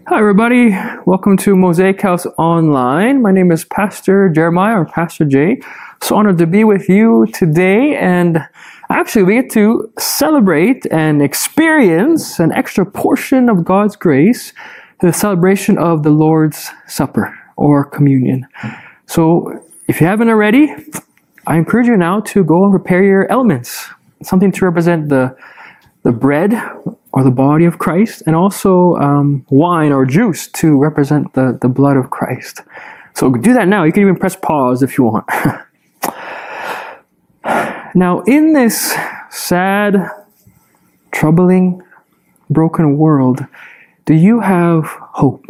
Hi, everybody. Welcome to Mosaic House Online. My name is Pastor Jeremiah, or Pastor Jay. So honored to be with you today. And actually, we get to celebrate and experience an extra portion of God's grace, the celebration of the Lord's Supper or communion. So if you haven't already, I encourage you now to go and prepare your elements, something to represent the bread or the body of Christ, and also wine or juice to represent the blood of Christ. So do that now. You can even press pause if you want. Now, in this sad, troubling, broken world, do you have hope?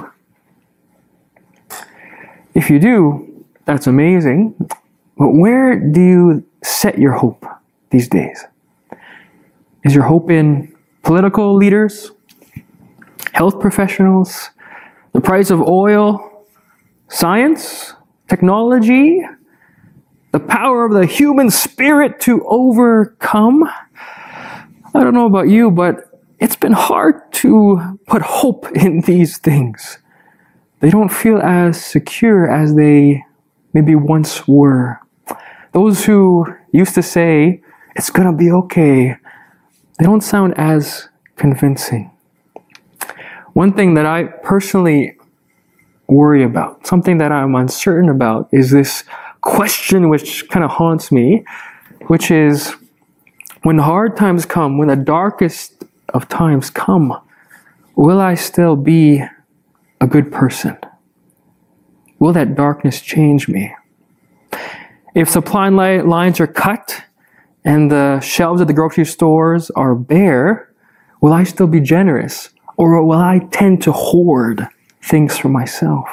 If you do, that's amazing. But where do you set your hope these days? Is your hope in political leaders, health professionals, the price of oil, science, technology, the power of the human spirit to overcome? I don't know about you, but it's been hard to put hope in these things. They don't feel as secure as they maybe once were. Those who used to say, "It's gonna be okay," they don't sound as convincing. One thing that I personally worry about, something that I'm uncertain about, is this question which kind of haunts me, which is, when hard times come, when the darkest of times come, will I still be a good person? Will that darkness change me? If supply lines are cut, and the shelves at the grocery stores are bare, will I still be generous? Or will I tend to hoard things for myself?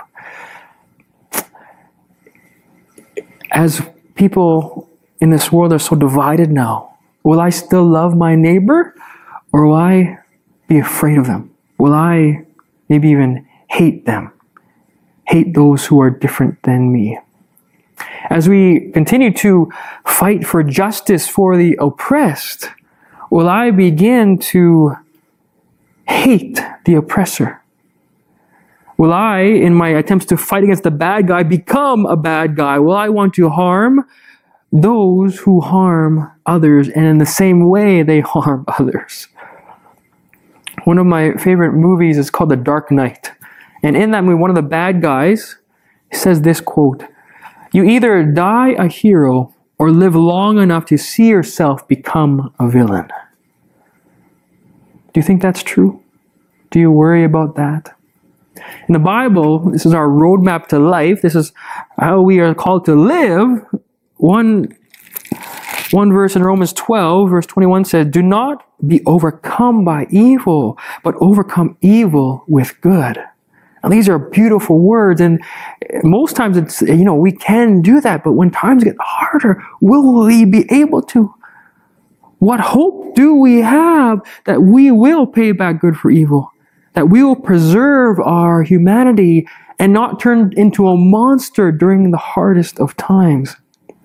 As people in this world are so divided now, will I still love my neighbor? Or will I be afraid of them? Will I maybe even hate them? Hate those who are different than me? As we continue to fight for justice for the oppressed, will I begin to hate the oppressor? Will I, in my attempts to fight against the bad guy, become a bad guy? Will I want to harm those who harm others, and in the same way they harm others? One of my favorite movies is called The Dark Knight. And in that movie, one of the bad guys says this quote, "You either die a hero or live long enough to see yourself become a villain." Do you think that's true? Do you worry about that? In the Bible, this is our roadmap to life. This is how we are called to live. One verse in Romans 12, verse 21 says, "Do not be overcome by evil, but overcome evil with good." And these are beautiful words, and most times it's, we can do that, but when times get harder, will we be able to? What hope do we have that we will pay back good for evil? That we will preserve our humanity and not turn into a monster during the hardest of times?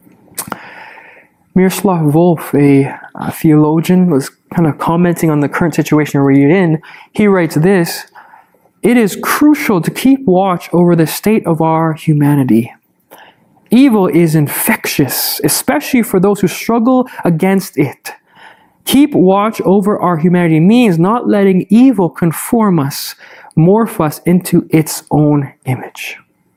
Miroslav Volf, a theologian, was kind of commenting on the current situation we're in. He writes this: "It is crucial to keep watch over the state of our humanity. Evil is infectious, especially for those who struggle against it. Keep watch over our humanity means not letting evil conform us, morph us into its own image."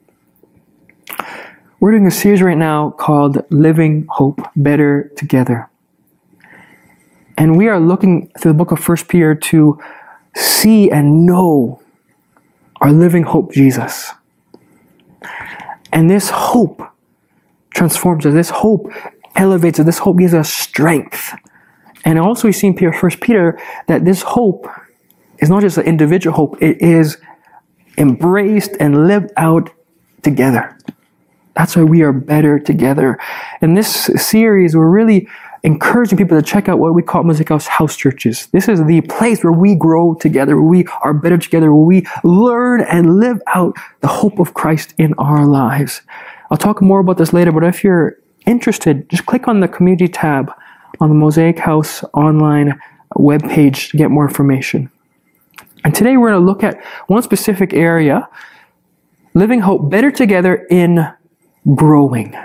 We're doing a series right now called Living Hope Better Together. And we are looking through the book of 1 Peter to see and know our living hope, Jesus. And this hope transforms us. This hope elevates us. This hope gives us strength. And also we see in 1 Peter that this hope is not just an individual hope. It is embraced and lived out together. That's why we are better together. In this series, we're really encouraging people to check out what we call Mosaic House churches. This is the place where we grow together, where we are better together, where we learn and live out the hope of Christ in our lives. I'll talk more about this later, but if you're interested, just click on the community tab on the Mosaic House online webpage to get more information. And today we're going to look at one specific area, living hope better together in growing.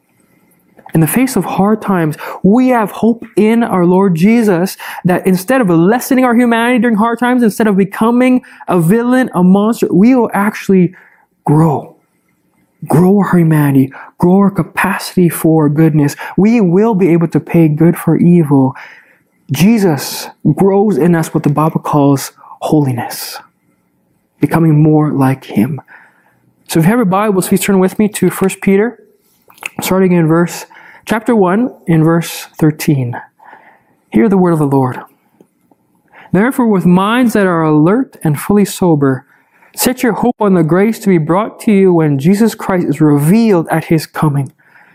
In the face of hard times, we have hope in our Lord Jesus that instead of lessening our humanity during hard times, instead of becoming a villain, a monster, we will actually grow. Grow our humanity, grow our capacity for goodness. We will be able to pay good for evil. Jesus grows in us what the Bible calls holiness, becoming more like Him. So if you have your Bibles, please turn with me to 1 Peter, starting in chapter 1, in verse 13. Hear the word of the Lord. Therefore, with minds that are alert and fully sober, set your hope on the grace to be brought to you when Jesus Christ is revealed at His coming.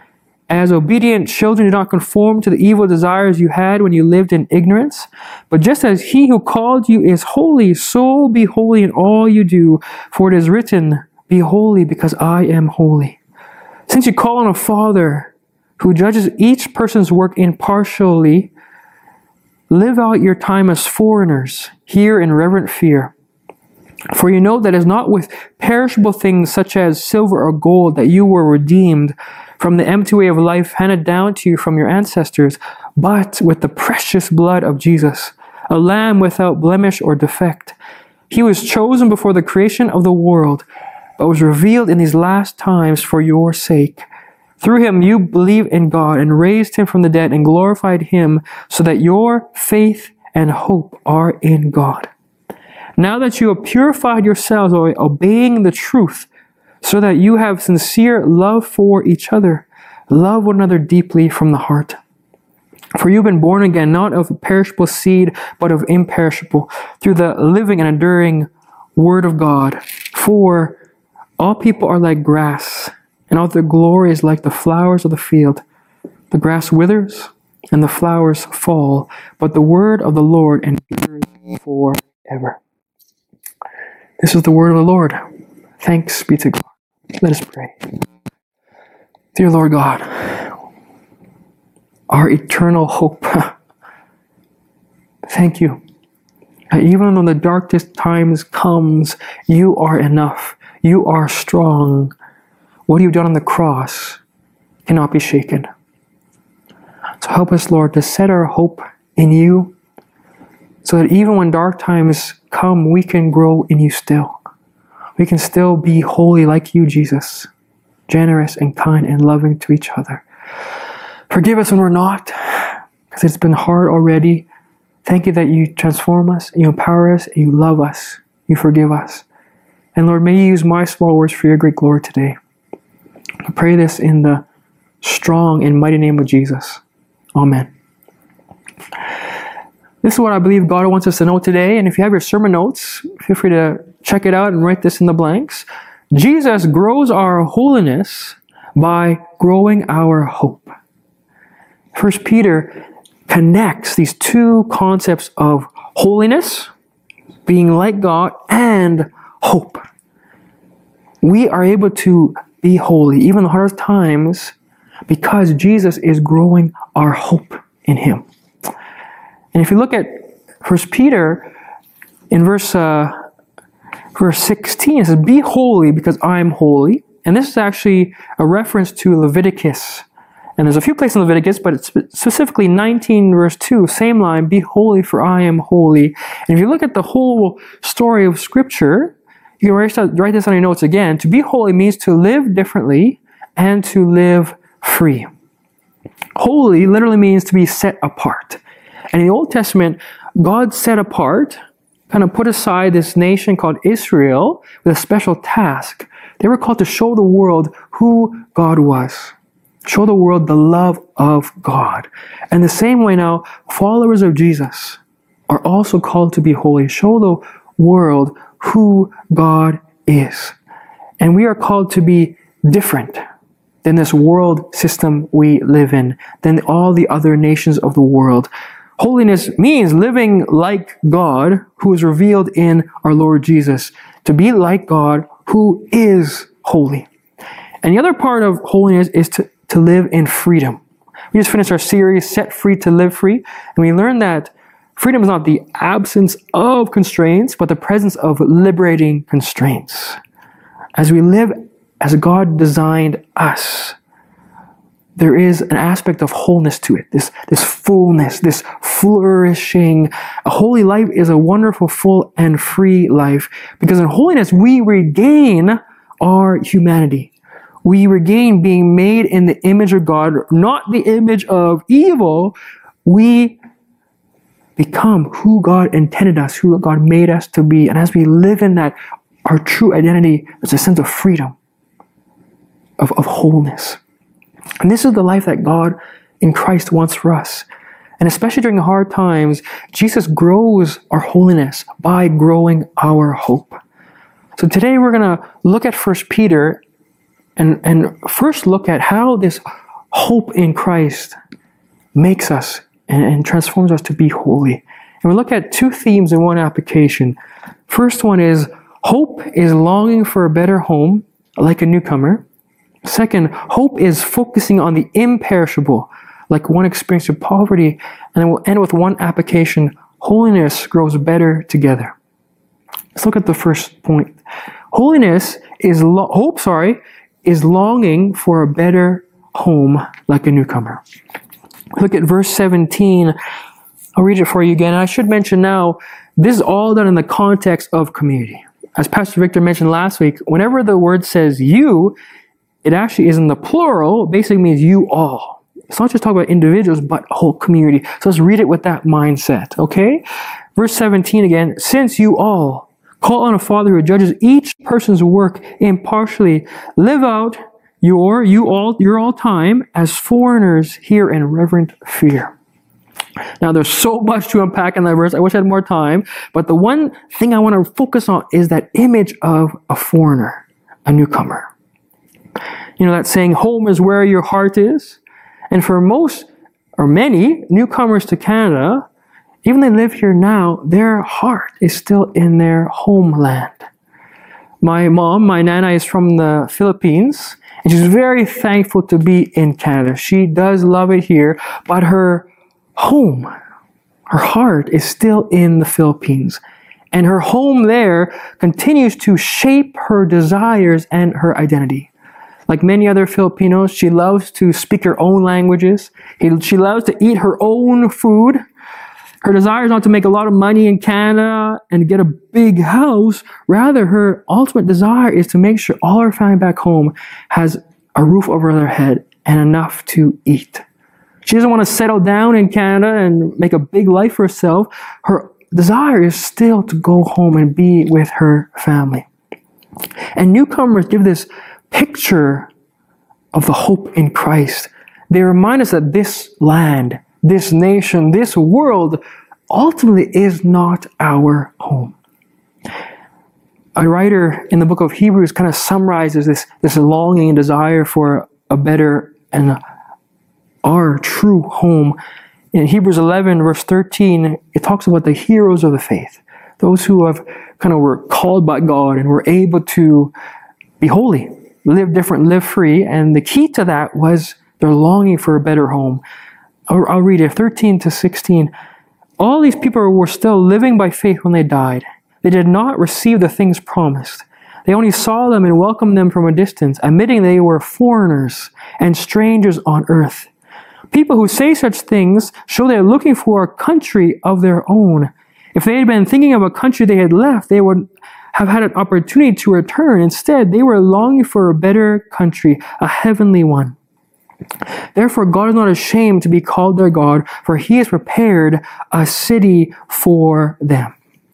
As obedient children, do not conform to the evil desires you had when you lived in ignorance. But just as He who called you is holy, so be holy in all you do. For it is written, be holy because I am holy. Since you call on a Father who judges each person's work impartially, live out your time as foreigners here in reverent fear. For you know that it is not with perishable things such as silver or gold that you were redeemed from the empty way of life handed down to you from your ancestors, but with the precious blood of Jesus, a lamb without blemish or defect. He was chosen before the creation of the world, but was revealed in these last times for your sake. Through Him you believe in God and raised Him from the dead and glorified Him, so that your faith and hope are in God. Now that you have purified yourselves by obeying the truth, so that you have sincere love for each other, love one another deeply from the heart. For you've been born again, not of perishable seed, but of imperishable, through the living and enduring Word of God. For all people are like grass, and all their glory is like the flowers of the field. The grass withers, and the flowers fall, but the word of the Lord endures forever. This is the word of the Lord. Thanks be to God. Let us pray. Dear Lord God, our eternal hope, thank you that even when the darkest times comes, you are enough. You are strong. What you've done on the cross cannot be shaken. So help us, Lord, to set our hope in you, so that even when dark times come, we can grow in you still. We can still be holy like you, Jesus, generous and kind and loving to each other. Forgive us when we're not, because it's been hard already. Thank you that you transform us, you empower us, and you love us, you forgive us. And Lord, may you use my small words for your great glory today. I pray this in the strong and mighty name of Jesus. Amen. This is what I believe God wants us to know today. And if you have your sermon notes, feel free to check it out and write this in the blanks. Jesus grows our holiness by growing our hope. 1 Peter connects these two concepts of holiness, being like God, and hope. We are able to be holy, even in the hardest times, because Jesus is growing our hope in Him. And if you look at 1 Peter, in verse 16, it says, be holy because I am holy. And this is actually a reference to Leviticus. And there's a few places in Leviticus, but it's specifically 19 verse 2, same line, be holy for I am holy. And if you look at the whole story of Scripture, you can write this on your notes again. To be holy means to live differently and to live free. Holy literally means to be set apart. And in the Old Testament, God set apart, kind of put aside this nation called Israel with a special task. They were called to show the world who God was. Show the world the love of God. And the same way now, followers of Jesus are also called to be holy. Show the world who God is. And we are called to be different than this world system we live in, than all the other nations of the world. Holiness means living like God, who is revealed in our Lord Jesus. To be like God, who is holy. And the other part of holiness is to live in freedom. We just finished our series, Set Free to Live Free. And we learned that Freedom is not the absence of constraints, but the presence of liberating constraints. As we live as God designed us, there is an aspect of wholeness to it, this fullness, this flourishing. A holy life is a wonderful, full, and free life, because in holiness we regain our humanity. We regain being made in the image of God, not the image of evil. We become who God intended us, who God made us to be. And as we live in that, our true identity, there's a sense of freedom, of wholeness. And this is the life that God in Christ wants for us. And especially during the hard times, Jesus grows our holiness by growing our hope. So today we're going to look at 1 Peter and first look at how this hope in Christ makes us and transforms us to be holy. And we'll look at two themes in one application. First one is hope is longing for a better home, like a newcomer. Second, hope is focusing on the imperishable, like one experienced with poverty. And then we'll end with one application: holiness grows better together. Let's look at the first point. Hope is longing for a better home, like a newcomer. Look at verse 17. I'll read it for you again. I should mention now, this is all done in the context of community. As Pastor Victor mentioned last week, whenever the word says you, it actually is in the plural. It basically means you all. It's not just talking about individuals, but a whole community. So let's read it with that mindset, okay? Verse 17 again. Since you all call on a Father who judges each person's work impartially, live out your time as foreigners here in reverent fear. Now there's so much to unpack in that verse. I wish I had more time. But the one thing I want to focus on is that image of a foreigner, a newcomer. You know that saying, home is where your heart is? And for most, or many, newcomers to Canada, even they live here now, their heart is still in their homeland. My mom, my nana, is from the Philippines, and she's very thankful to be in Canada. She does love it here, but her home, her heart is still in the Philippines. And her home there continues to shape her desires and her identity. Like many other Filipinos, she loves to speak her own languages. She loves to eat her own food. Her desire is not to make a lot of money in Canada and get a big house. Rather, her ultimate desire is to make sure all her family back home has a roof over their head and enough to eat. She doesn't want to settle down in Canada and make a big life for herself. Her desire is still to go home and be with her family. And newcomers give this picture of the hope in Christ. They remind us that this land, this nation, this world ultimately is not our home. A writer in the book of Hebrews kind of summarizes this longing and desire for a better and our true home. In Hebrews 11 verse 13, it talks about the heroes of the faith, those who were called by God and were able to be holy, live different, live free. And the key to that was their longing for a better home. I'll read it, 13 to 16. All these people were still living by faith when they died. They did not receive the things promised. They only saw them and welcomed them from a distance, admitting they were foreigners and strangers on earth. People who say such things show they are looking for a country of their own. If they had been thinking of a country they had left, they would have had an opportunity to return. Instead, they were longing for a better country, a heavenly one. Therefore, God is not ashamed to be called their God, for He has prepared a city for them.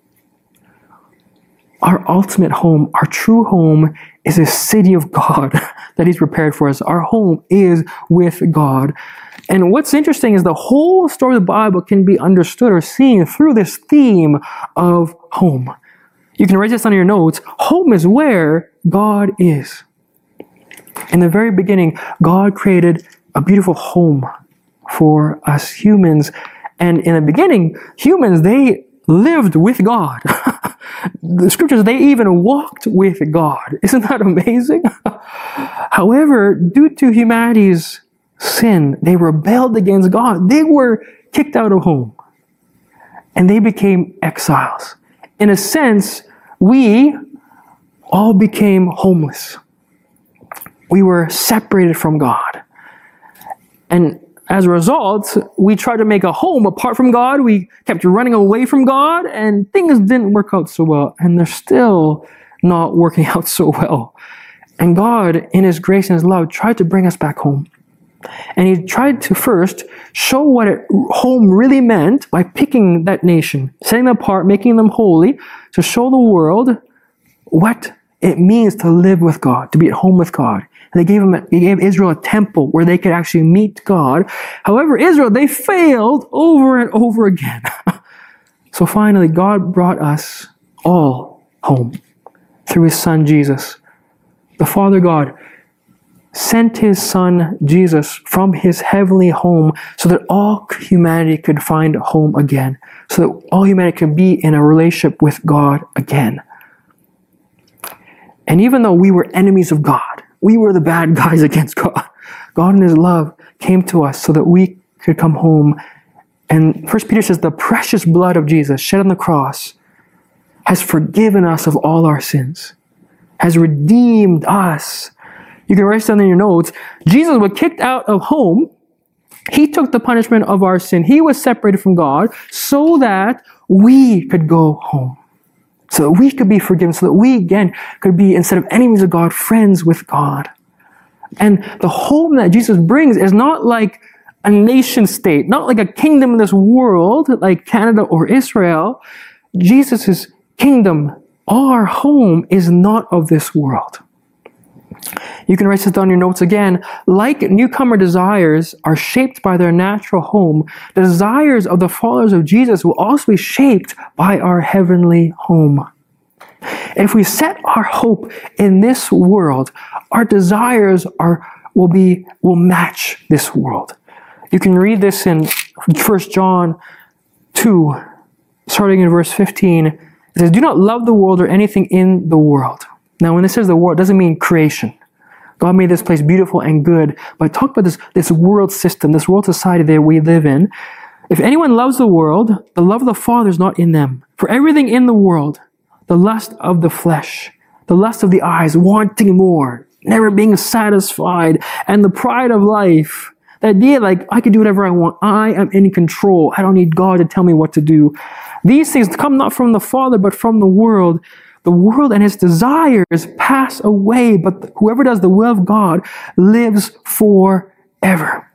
Our ultimate home, our true home, is a city of God that He's prepared for us. Our home is with God. And what's interesting is the whole story of the Bible can be understood or seen through this theme of home. You can write this on your notes. Home is where God is. In the very beginning, God created a beautiful home for us humans. And in the beginning, humans, they lived with God. The scriptures, they even walked with God. Isn't that amazing? However, due to humanity's sin, they rebelled against God. They were kicked out of home. and they became exiles. In a sense, we all became homeless. We were separated from God. And as a result, we tried to make a home apart from God. We kept running away from God, and things didn't work out so well. And they're still not working out so well. And God, in His grace and His love, tried to bring us back home. And He tried to first show what home really meant by picking that nation, setting them apart, making them holy, to show the world what it means to live with God, to be at home with God. And He gave Israel a temple where they could actually meet God. However, Israel, they failed over and over again. So finally, God brought us all home through His Son, Jesus. The Father God sent His Son, Jesus, from His heavenly home so that all humanity could find a home again, so that all humanity could be in a relationship with God again. And even though we were enemies of God, we were the bad guys against God, God in His love came to us so that we could come home. And 1 Peter says, the precious blood of Jesus shed on the cross has forgiven us of all our sins, has redeemed us. You can write this down in your notes. Jesus was kicked out of home. He took the punishment of our sin. He was separated from God so that we could go home. So that we could be forgiven. So that we, again, could be, instead of enemies of God, friends with God. And the home that Jesus brings is not like a nation state, not like a kingdom in this world, like Canada or Israel. Jesus' kingdom, our home, is not of this world. You can write this down in your notes again. Like newcomer desires are shaped by their natural home, the desires of the followers of Jesus will also be shaped by our heavenly home. And if we set our hope in this world, our desires will match this world. You can read this in 1 John 2, starting in verse 15. It says, do not love the world or anything in the world. Now, when it says the world, it doesn't mean creation. God made this place beautiful and good. But talk about this world system, this world society that we live in. If anyone loves the world, the love of the Father is not in them. For everything in the world, the lust of the flesh, the lust of the eyes, wanting more, never being satisfied, and the pride of life, the idea like I can do whatever I want, I am in control, I don't need God to tell me what to do. These things come not from the Father, but from the world. The world and its desires pass away, but whoever does the will of God lives forever.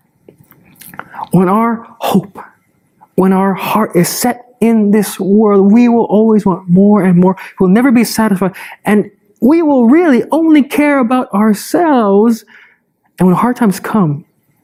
When our hope, when our heart is set in this world, we will always want more and more. We'll never be satisfied. And we will really only care about ourselves. And when hard times come,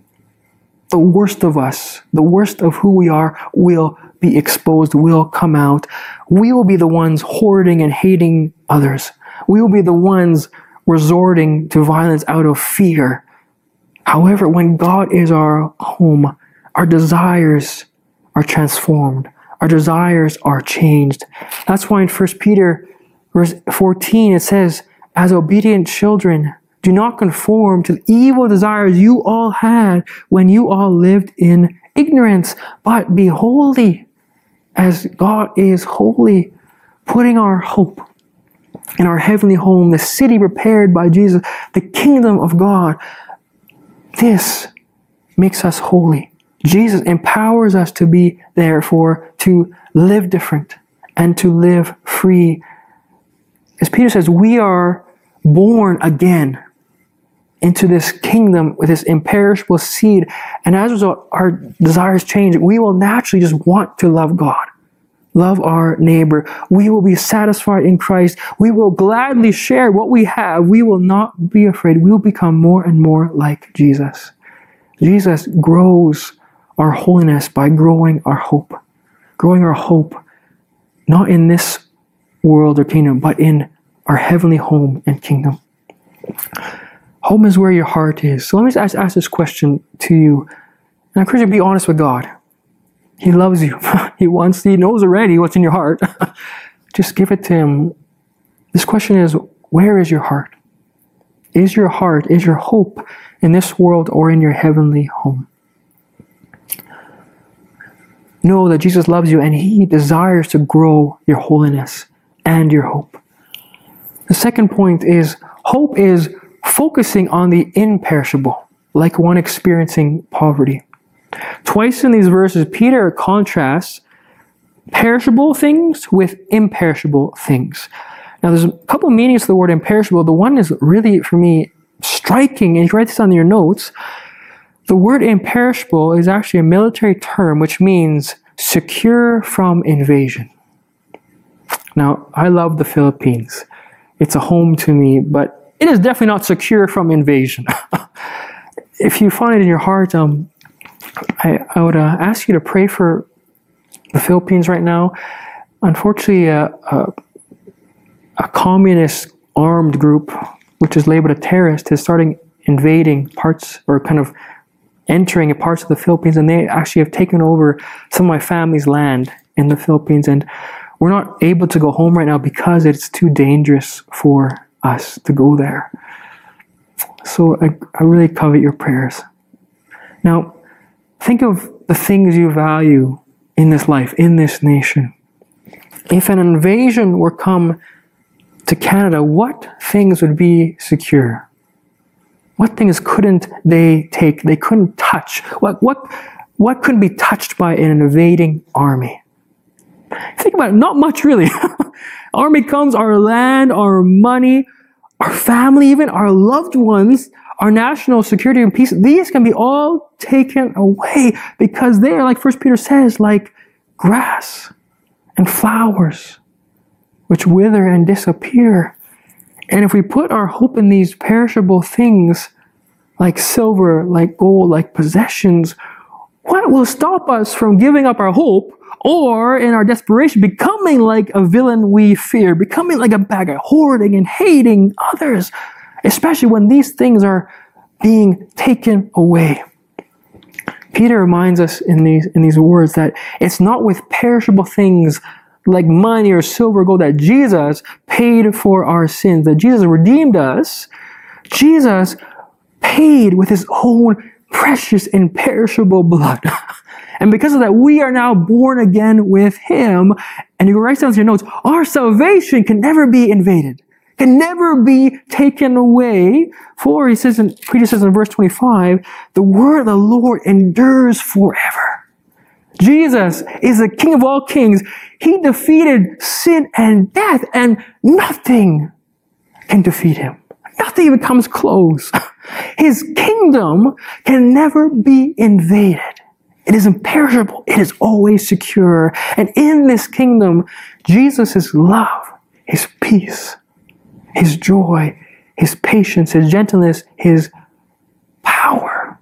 the worst of us, the worst of who we are, will be exposed, will come out. We will be the ones hoarding and hating others. We will be the ones resorting to violence out of fear. However, when God is our home, our desires are transformed. Our desires are changed. That's why in 1 Peter verse 14 it says, as obedient children, do not conform to the evil desires you all had when you all lived in ignorance, but be holy as God is holy, putting our hope in our heavenly home, the city prepared by Jesus, the kingdom of God. This makes us holy. Jesus empowers us to be therefore to live different and to live free. As Peter says, we are born again into this kingdom with this imperishable seed. And as a result, our desires change. We will naturally just want to love God, love our neighbor. We will be satisfied in Christ. We will gladly share what we have. We will not be afraid. We will become more and more like Jesus. Jesus grows our holiness by growing our hope. Growing our hope, not in this world or kingdom, but in our heavenly home and kingdom. Home is where your heart is. So let me just ask this question to you. And I encourage you to be honest with God. He loves you. He knows already what's in your heart. Just give it to Him. This question is, where is your heart? Is your hope in this world or in your heavenly home? know that Jesus loves you and He desires to grow your holiness and your hope. The second point is hope is focusing on the imperishable, like one experiencing poverty. Twice in these verses, Peter contrasts perishable things with imperishable things. Now, there's a couple meanings to the word imperishable. The one is really, for me, striking, and you can write this on your notes. The word imperishable is actually a military term which means secure from invasion. Now, I love the Philippines. It's a home to me, but it is definitely not secure from invasion. If you find it in your heart, I would ask you to pray for the Philippines right now. Unfortunately, a communist armed group, which is labeled a terrorist, is starting invading parts, or kind of entering parts of the Philippines, and they actually have taken over some of my family's land in the Philippines, and we're not able to go home right now because it's too dangerous for us to go there. So I really covet your prayers. Now, think of the things you value in this life, in this nation. If an invasion were come to Canada, what things would be secure? What things couldn't they take? They couldn't touch. What couldn't be touched by an invading army? Think about it, not much really. Army comes, our land, our money, our family, even our loved ones, our national security and peace, these can be all taken away because they are, like 1 Peter says, like grass and flowers which wither and disappear. And if we put our hope in these perishable things, like silver, like gold, like possessions, what will stop us from giving up our hope, or in our desperation becoming like a villain we fear, becoming like a bad guy, hoarding and hating others, especially when these things are being taken away? Peter reminds us in these words that it's not with perishable things like money or silver or gold that Jesus paid for our sins, that Jesus redeemed us. Jesus paid with His own precious imperishable blood. And because of that, we are now born again with Him. And you can write down in your notes, our salvation can never be invaded, can never be taken away. For, Peter says in verse 25, the word of the Lord endures forever. Jesus is the King of all kings. He defeated sin and death, and nothing can defeat Him. Nothing even comes close. His kingdom can never be invaded. It is imperishable. It is always secure. And in this kingdom, Jesus' love, His peace, His joy, His patience, His gentleness, His power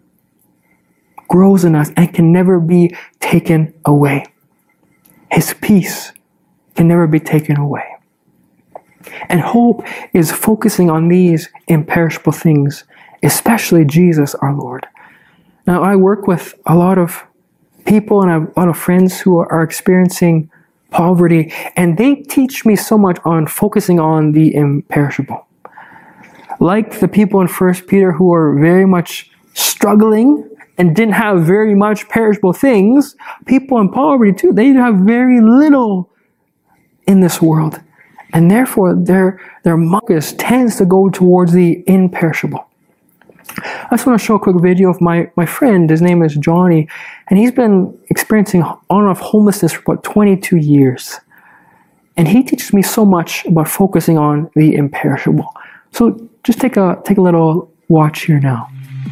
grows in us and can never be taken away. His peace can never be taken away. And hope is focusing on these imperishable things, especially Jesus our Lord. Now, I work with a lot of people and I have a lot of friends who are experiencing poverty, and they teach me so much on focusing on the imperishable. Like the people in 1 Peter who are very much struggling and didn't have very much perishable things, people in poverty too, they have very little in this world. And therefore, their focus tends to go towards the imperishable. I just want to show a quick video of my friend. His name is Johnny, and he's been experiencing on and off homelessness for about 22 years. And he teaches me so much about focusing on the imperishable. So just take a little watch here now.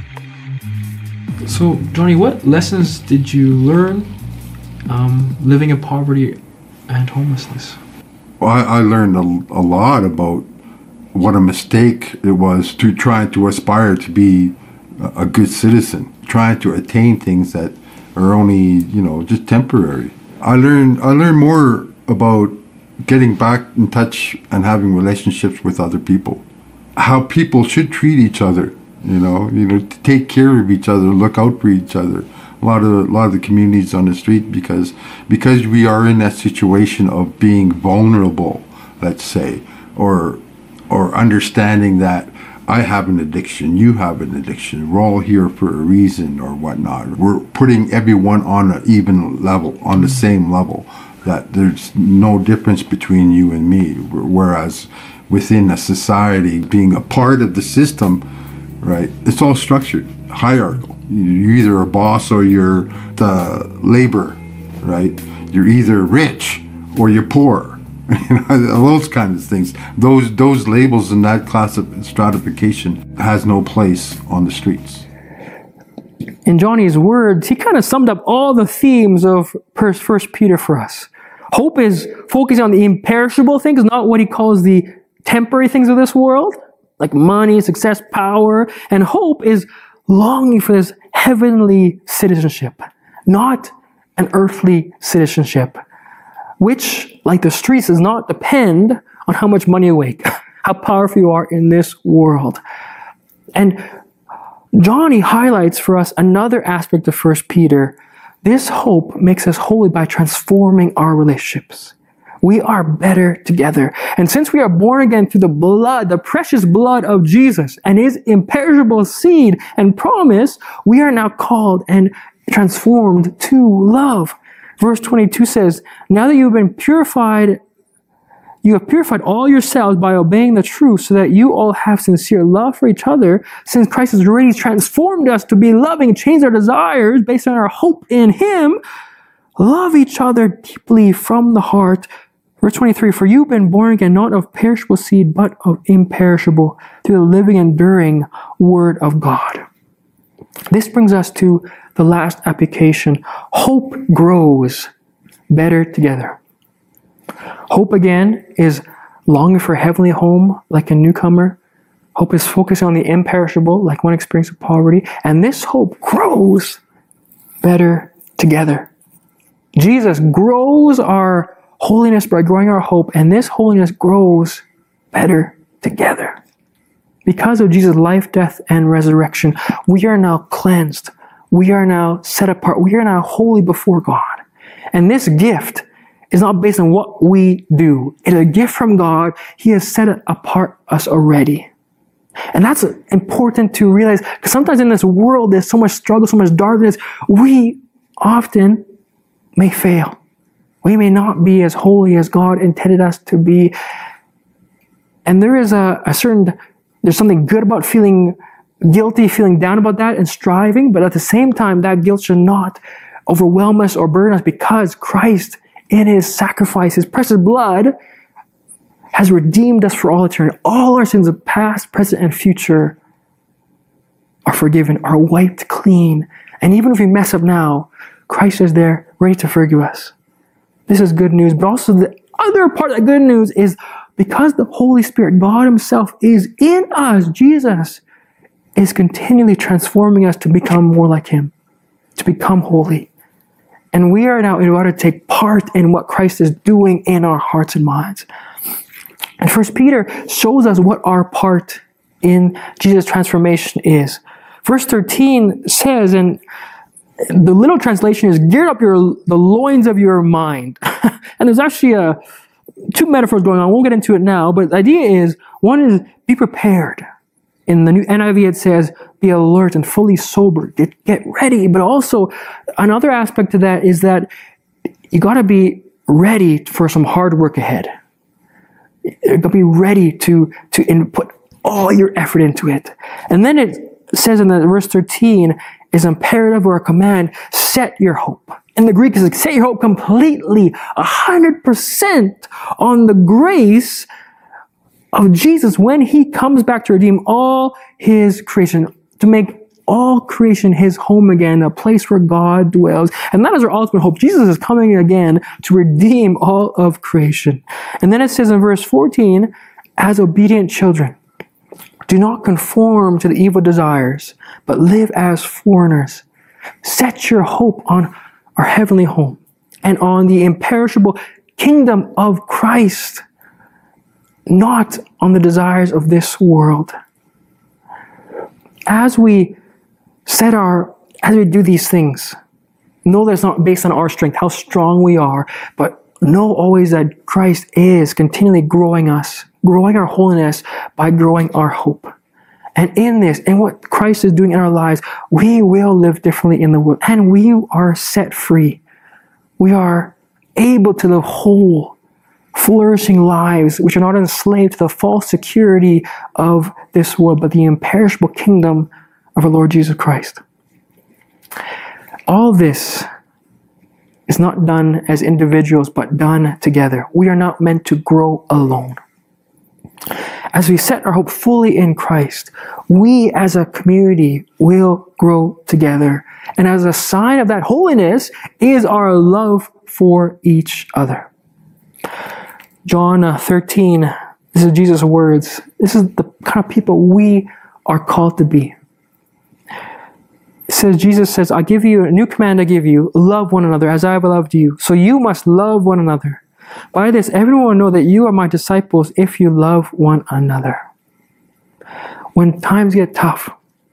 So, Johnny, what lessons did you learn living in poverty and homelessness? Well, I learned a lot about what a mistake it was to try to aspire to be a good citizen, trying to attain things that are only, just temporary. I learned more about getting back in touch and having relationships with other people, how people should treat each other, to take care of each other, look out for each other. A lot of the communities on the street, because we are in that situation of being vulnerable, let's say, or understanding that I have an addiction, you have an addiction, we're all here for a reason or whatnot. We're putting everyone on an even level, on the same level, that there's no difference between you and me. Whereas within a society, being a part of the system, right, it's all structured, hierarchical. You're either a boss or you're the labor, right? You're either rich or you're poor. Those kinds of things. Those labels and that class of stratification has no place on the streets. In Johnny's words, he kind of summed up all the themes of 1 Peter for us. Hope is focusing on the imperishable things, not what he calls the temporary things of this world, like money, success, power. And hope is longing for this heavenly citizenship, not an earthly citizenship, which, like the streets, does not depend on how much money you make, how powerful you are in this world. And Johnny highlights for us another aspect of 1 Peter. This hope makes us holy by transforming our relationships. We are better together. And since we are born again through the blood, the precious blood of Jesus and his imperishable seed and promise, we are now called and transformed to love. Verse 22 says, now that you have purified all yourselves by obeying the truth, so that you all have sincere love for each other, since Christ has already transformed us to be loving and changed our desires based on our hope in him, love each other deeply from the heart. Verse 23, for you've been born again, not of perishable seed, but of imperishable, through the living, enduring word of God. This brings us to the last application. Hope grows better together. Hope, again, is longing for a heavenly home like a newcomer. Hope is focusing on the imperishable, like one experience of poverty. And this hope grows better together. Jesus grows our holiness by growing our hope, and this holiness grows better together. Because of Jesus' life, death, and resurrection, we are now cleansed. We are now set apart. We are now holy before God. And this gift is not based on what we do. It is a gift from God. He has set apart us already. And that's important to realize, because sometimes in this world, there's so much struggle, so much darkness. We often may fail. We may not be as holy as God intended us to be. And there is there's something good about feeling guilty, feeling down about that and striving, but at the same time, that guilt should not overwhelm us or burden us, because Christ, in his sacrifice, his precious blood, has redeemed us for all eternity. All our sins of past, present, and future are forgiven, are wiped clean. And even if we mess up now, Christ is there ready to forgive us. This is good news, but also the other part of that good news is because the Holy Spirit, God himself, is in us, Jesus is continually transforming us to become more like him, to become holy. And we are now invited to take part in what Christ is doing in our hearts and minds. And 1 Peter shows us what our part in Jesus' transformation is. Verse 13 says, and the little translation is, gird up the loins of your mind. And there's actually two metaphors going on. I won't get into it now, but the idea is, one is be prepared. In the new NIV, it says, be alert and fully sober. Get ready. But also, another aspect to that is that you got to be ready for some hard work ahead. You got to be ready to input all your effort into it. And then it says in verse 13, is imperative or a command, set your hope. In the Greek, it's like, set your hope completely, 100% on the grace of Jesus when he comes back to redeem all his creation, to make all creation his home again, a place where God dwells. And that is our ultimate hope. Jesus is coming again to redeem all of creation. And then it says in verse 14, as obedient children, do not conform to the evil desires, but live as foreigners. Set your hope on our heavenly home and on the imperishable kingdom of Christ, not on the desires of this world. As we do these things, know that it's not based on our strength, how strong we are, but know always that Christ is continually growing us, growing our holiness by growing our hope. And in this, and what Christ is doing in our lives, we will live differently in the world. And we are set free. We are able to live whole, flourishing lives which are not enslaved to the false security of this world, but the imperishable kingdom of our Lord Jesus Christ. All this is not done as individuals, but done together. We are not meant to grow alone. As we set our hope fully in Christ, we as a community will grow together. And as a sign of that holiness is our love for each other. John 13, this is Jesus' words. This is the kind of people we are called to be. It says, Jesus says, I give you a new command I give you, love one another as I have loved you. So you must love one another. By this, everyone will know that you are my disciples if you love one another. When times get tough,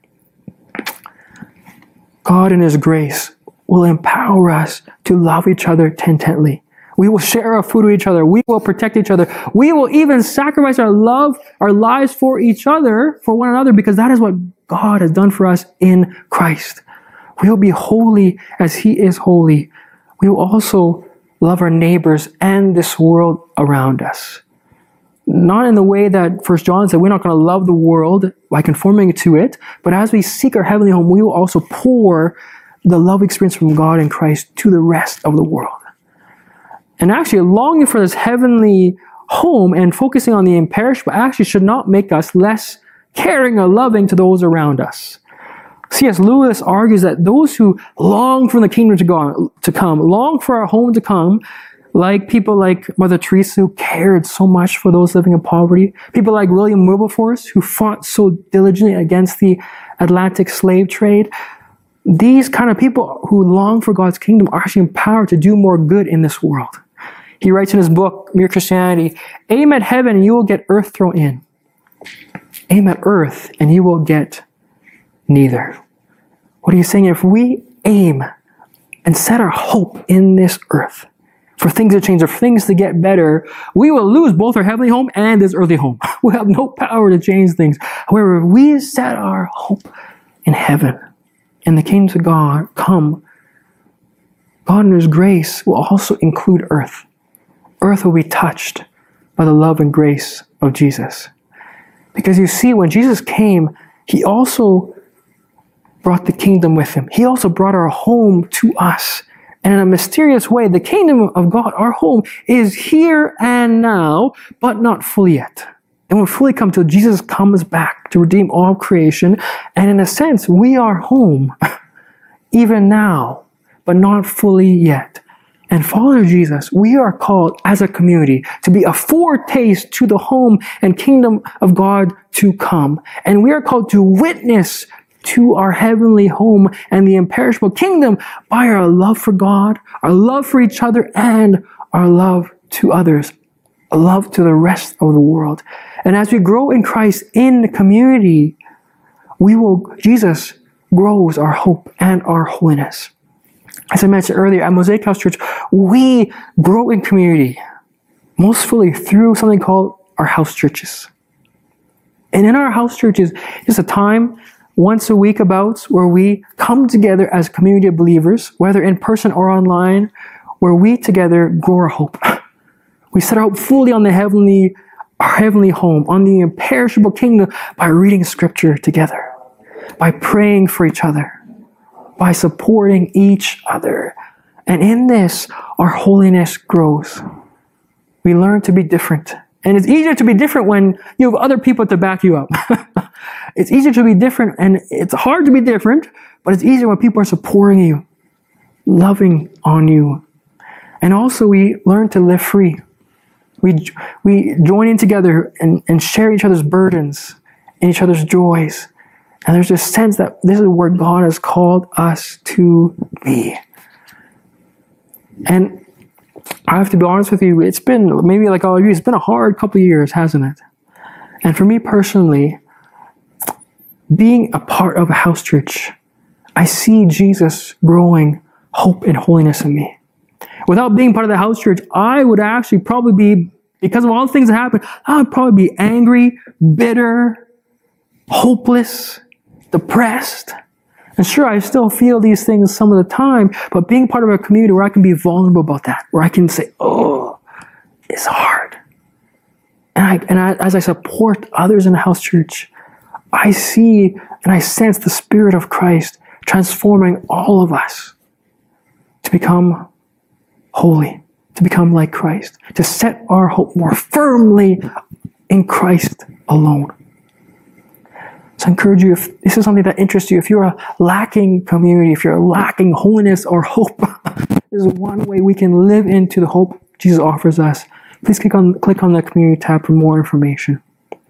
God in His grace will empower us to love each other intently. We will share our food with each other. We will protect each other. We will even sacrifice our love, our lives for each other, for one another, because that is what God has done for us in Christ. We will be holy as He is holy. We will also love our neighbors and this world around us. Not in the way that 1 John said, we're not going to love the world by conforming to it, but as we seek our heavenly home, we will also pour the love experience from God in Christ to the rest of the world. And actually, longing for this heavenly home and focusing on the imperishable actually should not make us less caring or loving to those around us. C.S. Lewis argues that those who long for the kingdom to come, long for our home to come, like people like Mother Teresa, who cared so much for those living in poverty, people like William Wilberforce, who fought so diligently against the Atlantic slave trade, these kind of people who long for God's kingdom are actually empowered to do more good in this world. He writes in his book, Mere Christianity, aim at heaven and you will get earth thrown in. Aim at earth and you will get neither. What he's saying, if we aim and set our hope in this earth for things to change or for things to get better, we will lose both our heavenly home and this earthly home. We have no power to change things. However, if we set our hope in heaven and the kingdoms of God come, God in His grace will also include earth. Earth will be touched by the love and grace of Jesus. Because you see, when Jesus came, He also brought the kingdom with Him. He also brought our home to us. And in a mysterious way, the kingdom of God, our home, is here and now, but not fully yet. It won't fully come till Jesus comes back to redeem all creation. And in a sense, we are home, even now, but not fully yet. And followers of Jesus, we are called as a community to be a foretaste to the home and kingdom of God to come. And we are called to witness to our heavenly home and the imperishable kingdom by our love for God, our love for each other, and our love to others, a love to the rest of the world. And as we grow in Christ in the community, Jesus grows our hope and our holiness. As I mentioned earlier, at Mosaic House Church, we grow in community most fully through something called our house churches. And in our house churches, it's a time once a week about where we come together as a community of believers, whether in person or online, where we together grow our hope. We set our hope fully on our heavenly home, on the imperishable kingdom by reading Scripture together, by praying for each other, by supporting each other. And in this, our holiness grows. We learn to be different. And it's easier to be different when you have other people to back you up. It's easier to be different, and it's hard to be different, but it's easier when people are supporting you, loving on you. And also we learn to live free. We join in together and share each other's burdens and each other's joys. And there's this sense that this is where God has called us to be. And I have to be honest with you, it's been, maybe like all of you, it's been a hard couple of years, hasn't it? And for me personally, being a part of a house church, I see Jesus growing hope and holiness in me. Without being part of the house church, I would actually probably be, because of all the things that happened, I would probably be angry, bitter, hopeless, depressed. And sure, I still feel these things some of the time, but being part of a community where I can be vulnerable about that, where I can say, oh, it's hard. As I support others in the house church, I see and I sense the Spirit of Christ transforming all of us to become holy, to become like Christ, to set our hope more firmly in Christ alone. So I encourage you, if this is something that interests you, if you're a lacking community, if you're lacking holiness or hope, this is one way we can live into the hope Jesus offers us. Please click on the community tab for more information.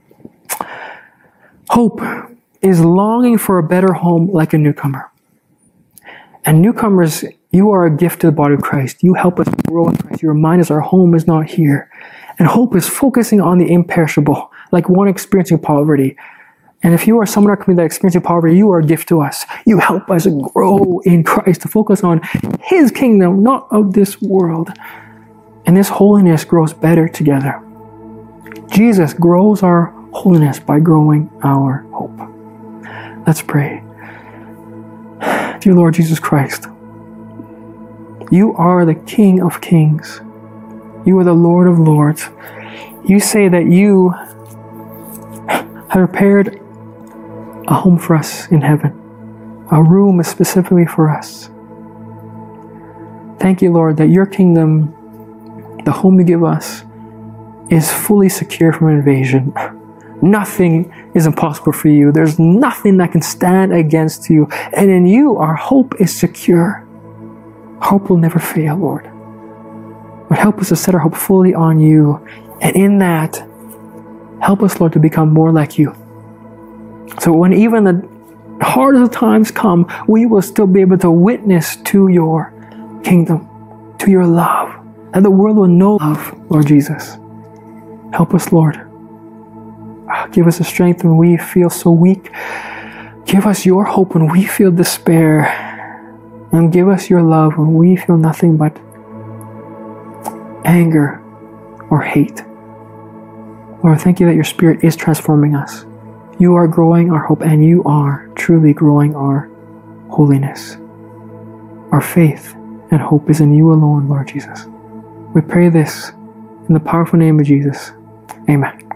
Hope is longing for a better home like a newcomer. And newcomers, you are a gift to the body of Christ. You help us grow in Christ. You remind us our home is not here. And hope is focusing on the imperishable, like one experiencing poverty. And if you are someone in our community that experiencing poverty, you are a gift to us. You help us grow in Christ to focus on His kingdom, not of this world. And this holiness grows better together. Jesus grows our holiness by growing our hope. Let's pray. Dear Lord Jesus Christ, you are the King of Kings. You are the Lord of Lords. You say that you have prepared a home for us in heaven. A room is specifically for us. Thank you, Lord, that your kingdom, the home you give us, is fully secure from invasion. Nothing is impossible for you. There's nothing that can stand against you. And in you, our hope is secure. Hope will never fail, Lord. But help us to set our hope fully on you. And in that, help us, Lord, to become more like you. So when even the hardest times come, we will still be able to witness to your kingdom, to your love, and the world will know love, Lord Jesus. Help us, Lord. Give us the strength when we feel so weak. Give us your hope when we feel despair. And give us your love when we feel nothing but anger or hate. Lord, thank you that your Spirit is transforming us. You are growing our hope, and you are truly growing our holiness. Our faith and hope is in you alone, Lord Jesus. We pray this in the powerful name of Jesus. Amen.